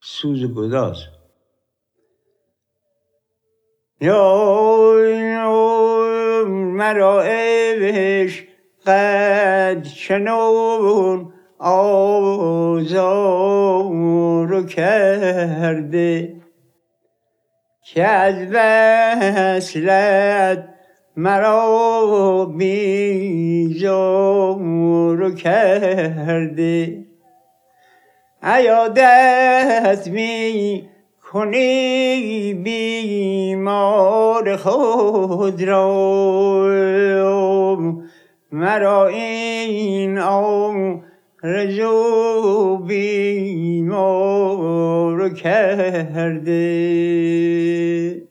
سوز و گداز. یا مرا عشقت چنون آزار کرده که از وصلت مرا بیزار کرده. ایا دست می کنی بیمار خود را، مرا این آرزو بیمار کرده.